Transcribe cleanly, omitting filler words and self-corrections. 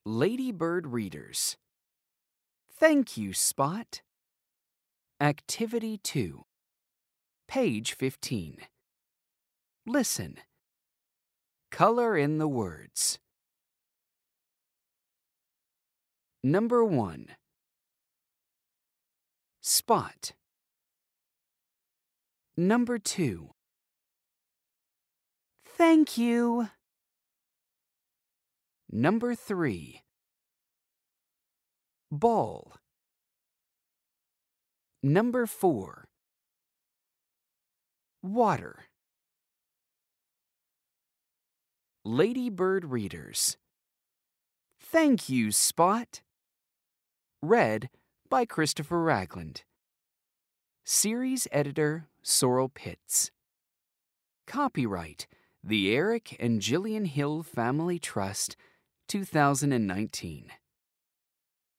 Ladybird Readers. Thank you, Spot. Activity 2. Page 15. Listen. Color in the words. Number 1. Spot. Number 2. Thank you. Number 3. Ball. Number 4. Water. Ladybird Readers. Thank you, Spot. Read by Christopher Ragland. Series Editor, Sorrel Pitts. Copyright, the Eric and Jillian Hill Family Trust, 2019.